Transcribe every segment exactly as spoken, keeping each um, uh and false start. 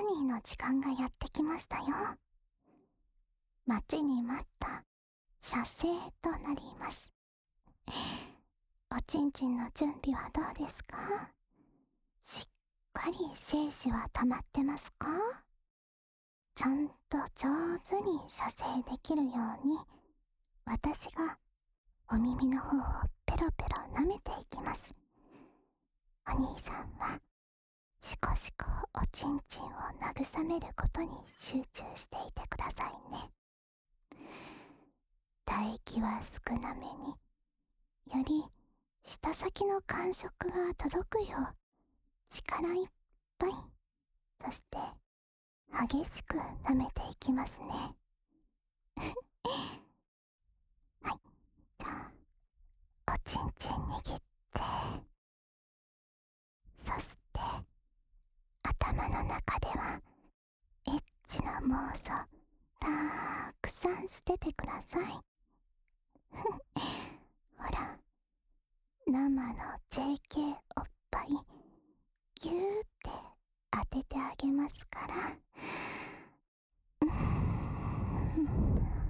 ニーの時間がやってきましたよ。待ちに待った射精となります。おちんちんの準備はどうですか？しっかり精子は溜まってますか？ちゃんと上手に射精できるように、私がお耳の方をペロペロ舐めていきます。お兄さんはしこしこおちんちんを慰めることに集中していてくださいね。唾液は少なめに、より舌先の感触が届くよう力いっぱいとして激しく舐めていきますね。はい、じゃあおちんちん握って、そして頭の中ではエッチな妄想たくさんしててください。ほら、生の ジェーケー おっぱいギューって当ててあげますから。うーん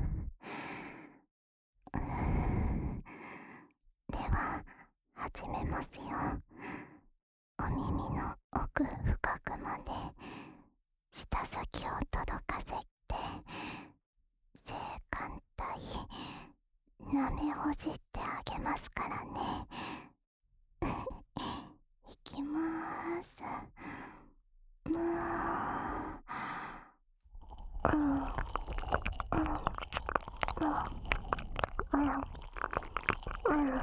では始めますよ。お耳の奥深くまで舌先を届かせて、性感帯舐めほじってあげますからね。いきまーす。もう、うん、うん、うん、うん、うん。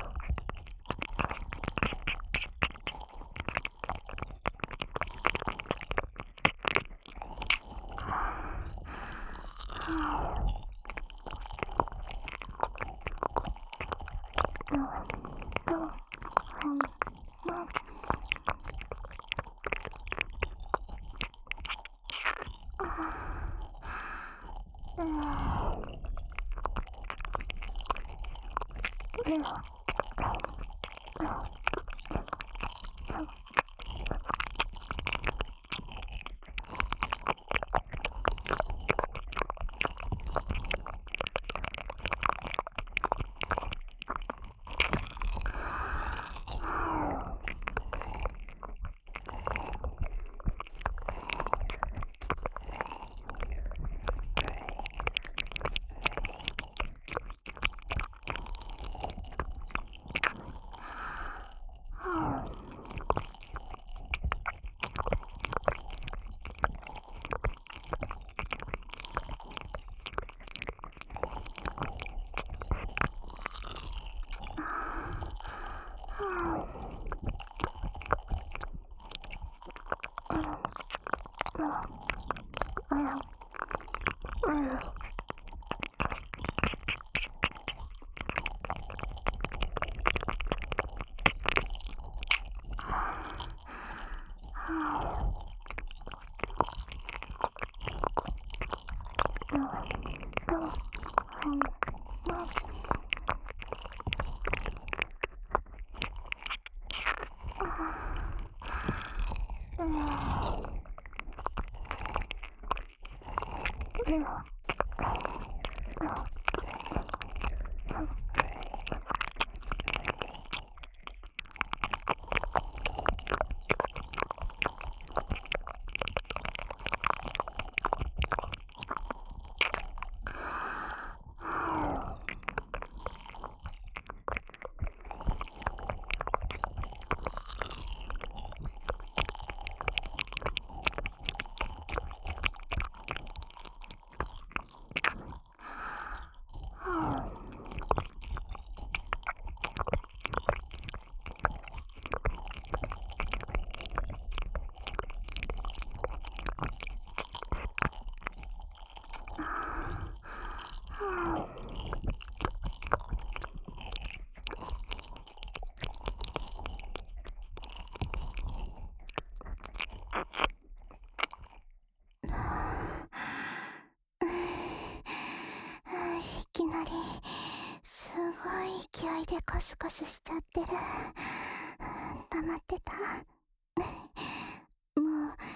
いきなりすごい勢いでコスコスしちゃってる。溜まってた。もう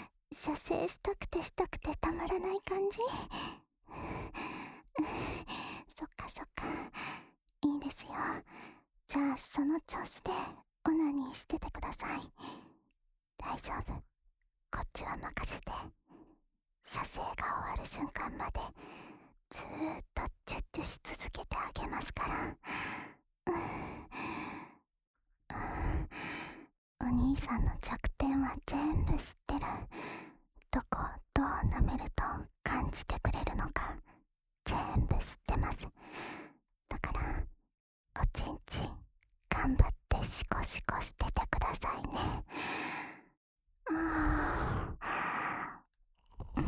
射精したくてしたくてたまらない感じ。そっかそっか、いいですよ。じゃあその調子でオナニーしててください。大丈夫、こっちは任せて。射精が終わる瞬間までずーっとチュッチュし続けてあげますから。お兄さんの弱点は全部知ってる。どこをどう舐めると感じてくれるのか全部知ってます。だからおちんちん頑張ってシコシコしててくださいね。あー、うん、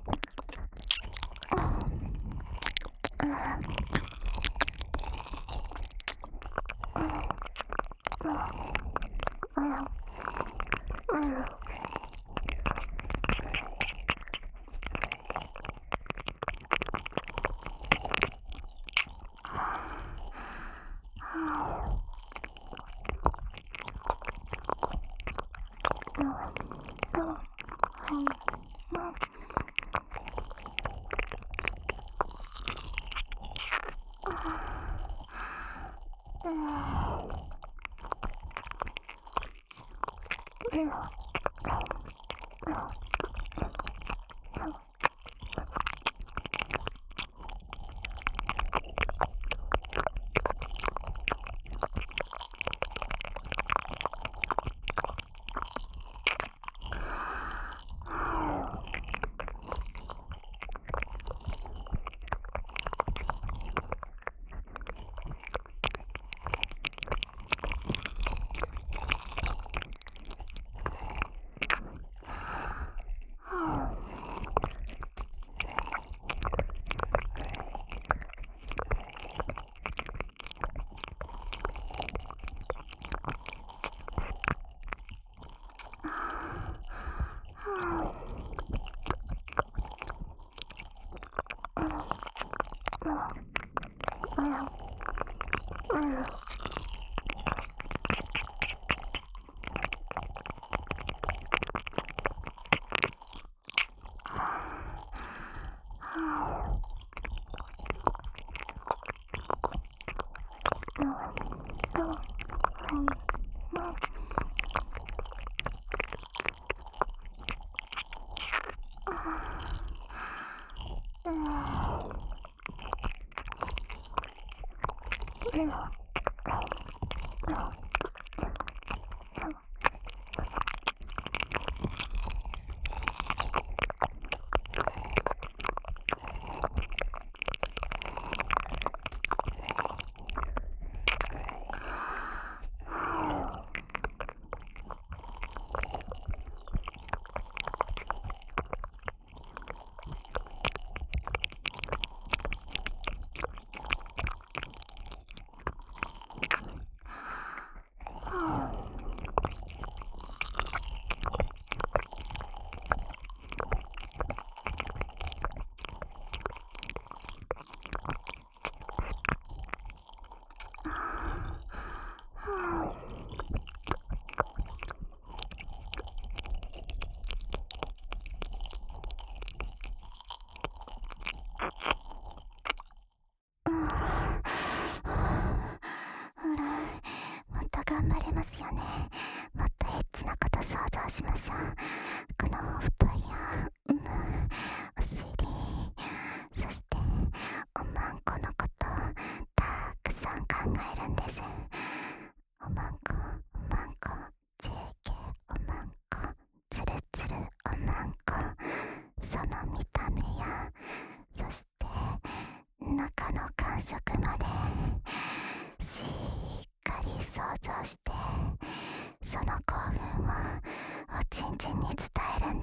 頑張れますよね。もっとエッチなこと想像しましょう。このおっぱいや、うん、お尻、そしておまんこのことたくさん考えるんです。おまんこ、おまんこ、ジェーケー おまんこ、つるつるおまんこ、その見た目や、そして中の感触までしっかり想像して、その興奮をおちんちんに伝えるんです。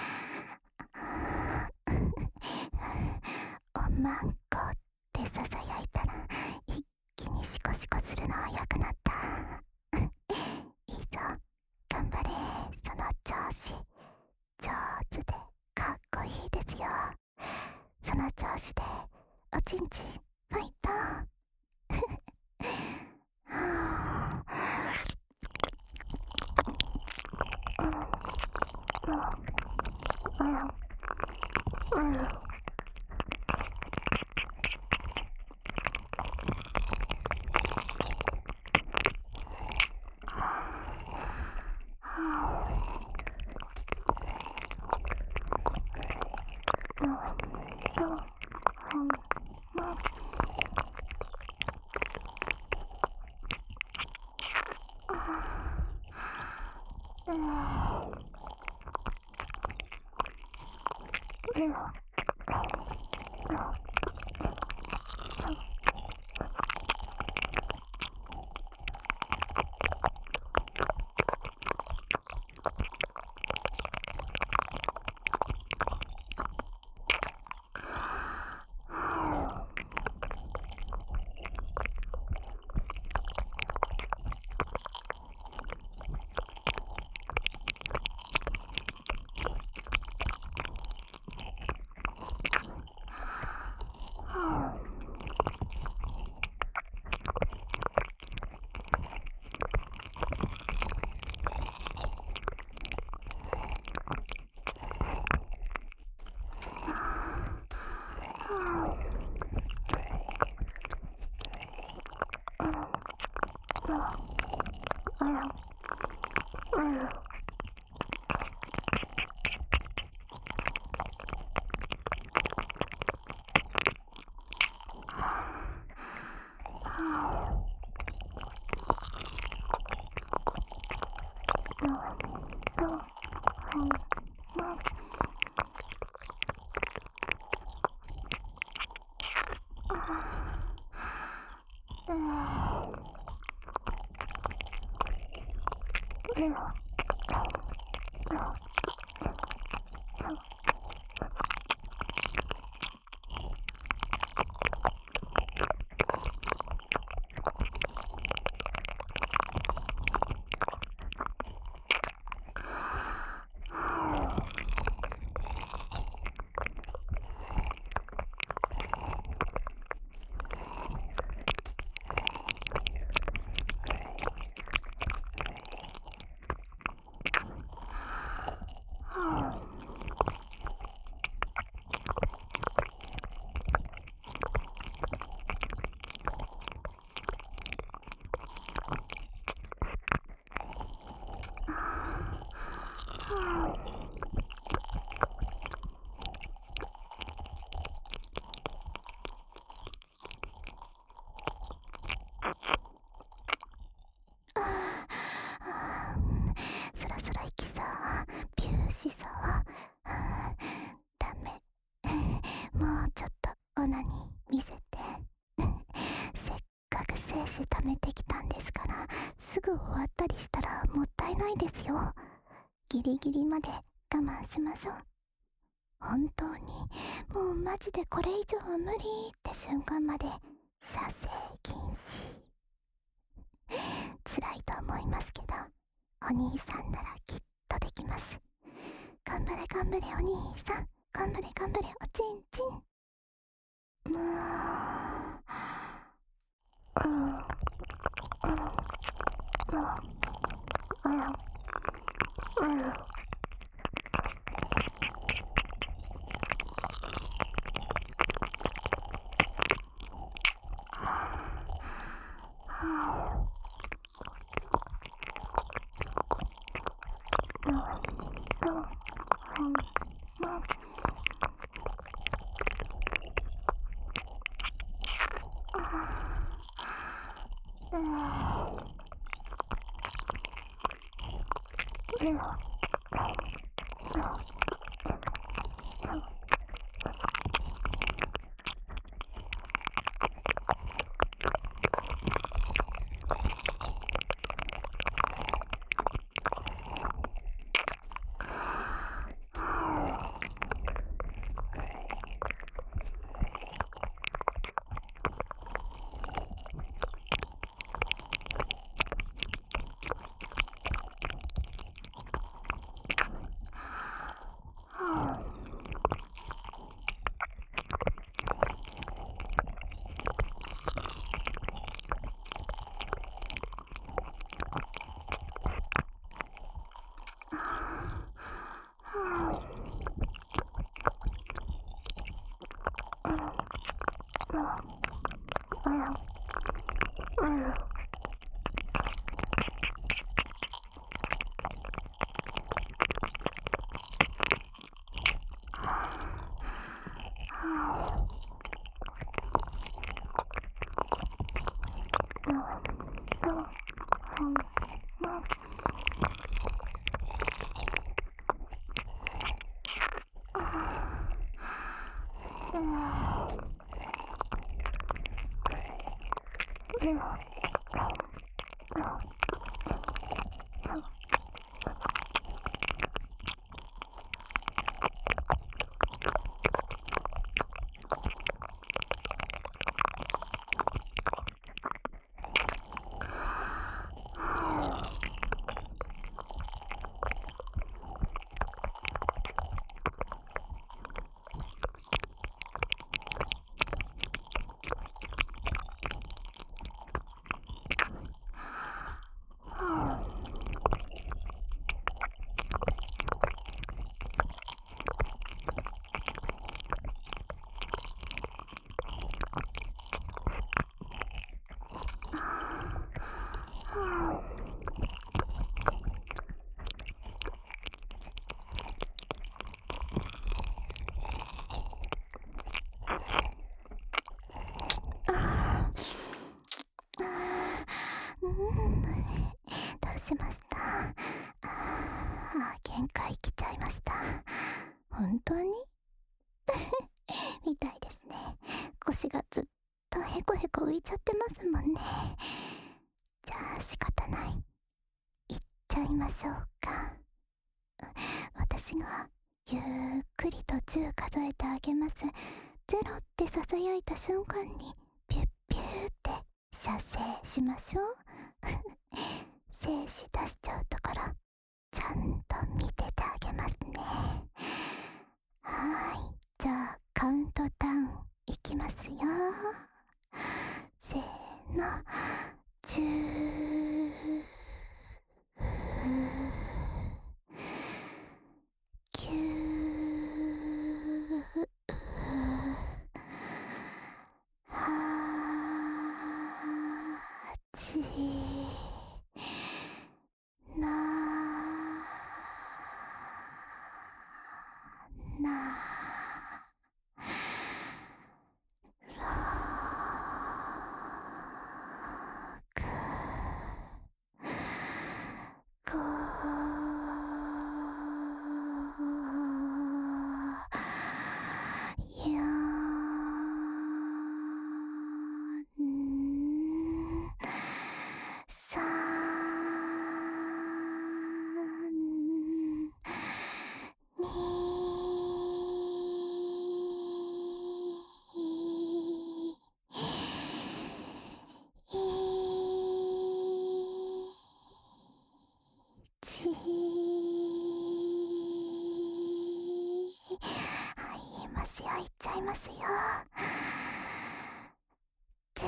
おまんこってささやいたら一気にシコシコするの早くなった。いいぞ、頑張れ。その調子、上手でかっこいいですよ。その調子でおちんちんファイト。 そろそろ息さ、ビューしさ、ダメ。もうちょっとオナニー見せて。せっかく精子貯めてきたんですから、すぐ終わったりしたらもったいないですよ。ギリギリまで我慢しましょう。本当にもうマジでこれ以上は無理って瞬間まで射精禁止。辛いと思いますけど、お兄さんならきっとできます。頑張れ頑張れお兄さん、頑張れ頑張れおちんちん。もう、うん、うん、うん、うん、うん。 うん、どうしました？あー、限界来ちゃいました。本当にみたいですね。腰がずっとヘコヘコ浮いちゃってますもんね。じゃあ仕方ない。行っちゃいましょうか。私がゆっくりとじゅう数えてあげます。ゼロって囁いた瞬間にピュッピューって射精しましょう。精子出しちゃうところちゃんと見ててあげますね。はーい、じゃあカウントダウンいきますよ。せーの、じゅう、きゅう、はち、な、な、ろく、ご、よん、さん、に、いち、はい、言いますよ、言っちゃいますよ。ぜ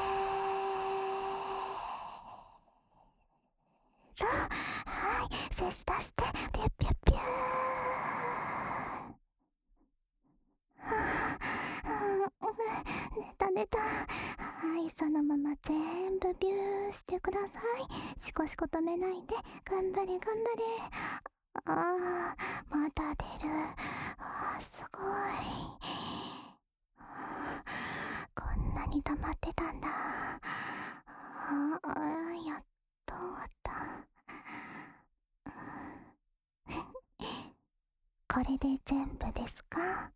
ろ、はい、精子出して、ピュッピュッピュー。寝た寝た。はい、そのまま全部ビューしてください。シコシコ止めないで。頑張れ頑張れ。あー、まだ出る。あー、すごい。こんなに溜まってたんだ。あー、やっと終わった。これで全部ですか？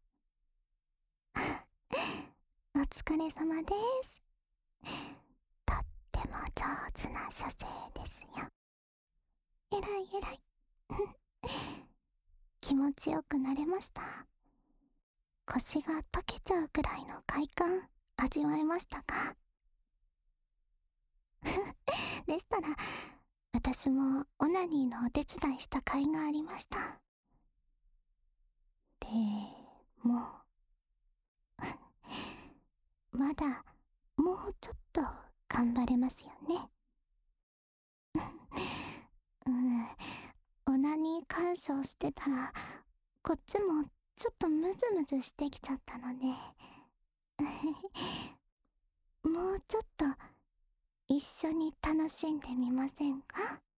お疲れ様です。とっても上手な射精ですよ。えらいえらい。気持ちよくなれました？腰が溶けちゃうくらいの快感味わえましたか？でしたら私もオナニーのお手伝いした甲斐がありました。でもまだもうちょっと頑張れますよね。うん、オナニー鑑賞してたらこっちもちょっとムズムズしてきちゃったのでもうちょっと一緒に楽しんでみませんか？